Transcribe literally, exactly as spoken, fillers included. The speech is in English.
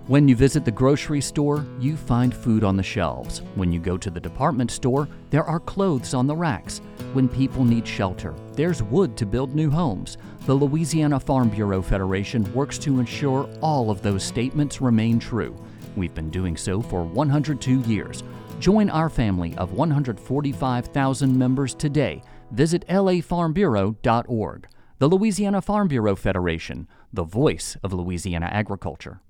When you visit the grocery store, you find food on the shelves. When you go to the department store, there are clothes on the racks. When people need shelter, there's wood to build new homes. The Louisiana Farm Bureau Federation works to ensure all of those statements remain true. We've been doing so for one hundred two years. Join our family of one hundred forty-five thousand members today. Visit L A farm bureau dot org. The Louisiana Farm Bureau Federation, the voice of Louisiana agriculture.